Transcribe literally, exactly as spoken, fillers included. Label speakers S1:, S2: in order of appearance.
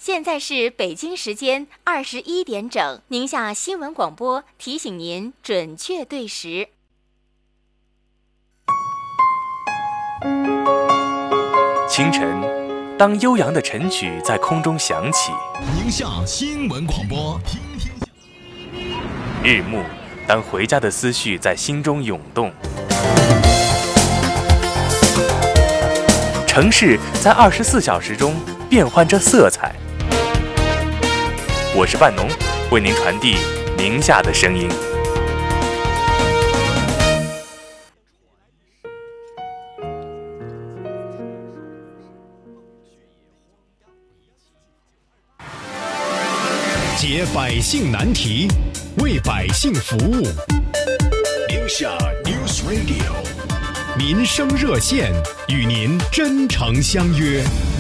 S1: 现在是北京时间二十一点整，宁夏新闻广播提醒您准确对时。
S2: 清晨，当悠扬的晨曲在空中响起；
S3: 宁夏新闻广播，听听。
S2: 日暮，当回家的思绪在心中涌动。城市在二十四小时中变换着色彩。我是半农，为您传递宁夏的声音。
S3: 解百姓难题，为百姓服务。宁夏 News Radio， 民生热线与您真诚相约。